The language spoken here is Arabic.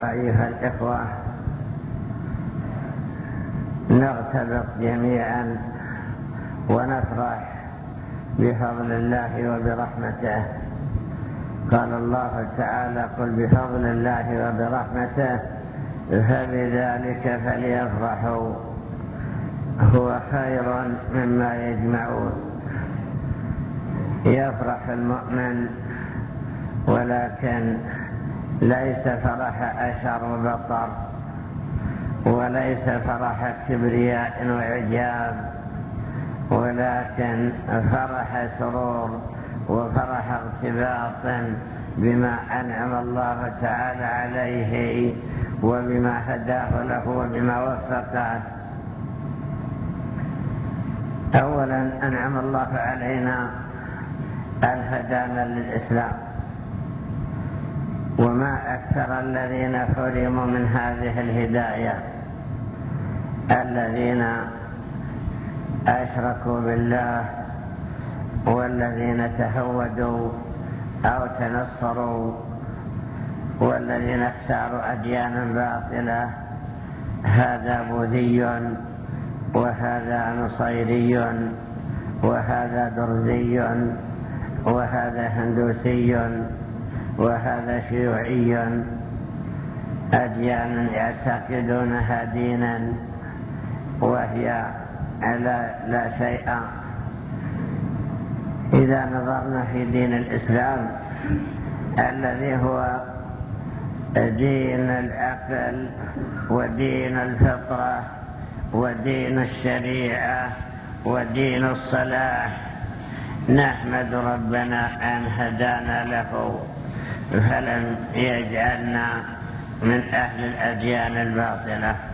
أيها الإخوة، نغتبط جميعا ونفرح بفضل الله وبرحمته. قال الله تعالى: قل بفضل الله وبرحمته فبذلك فليفرحوا هو خير مما يجمعون. يفرح المؤمن، ولكن ليس فرح أشر وبطر، وليس فرح كبرياء وعجاب، ولكن فرح سرور وفرح ارتباط بما أنعم الله تعالى عليه وبما هداه له وبما وفقه. أولا أنعم الله علينا أن هدانا للإسلام، وما أكثر الذين حرموا من هذه الهداية، الذين أشركوا بالله، والذين تهودوا أو تنصروا، والذين اختاروا أديانا باطلة. هذا بوذي، وهذا نصيري، وهذا درزي، وهذا هندوسي، وهذا شيوعي، أديان يعتقدونها دينا وهي لا شيء. إذا نظرنا في دين الإسلام الذي هو دين العقل ودين الفطرة ودين الشريعة ودين الصلاح، نحمد ربنا أن هدانا له فلم يجعلنا من أهل الأديان الباطلة.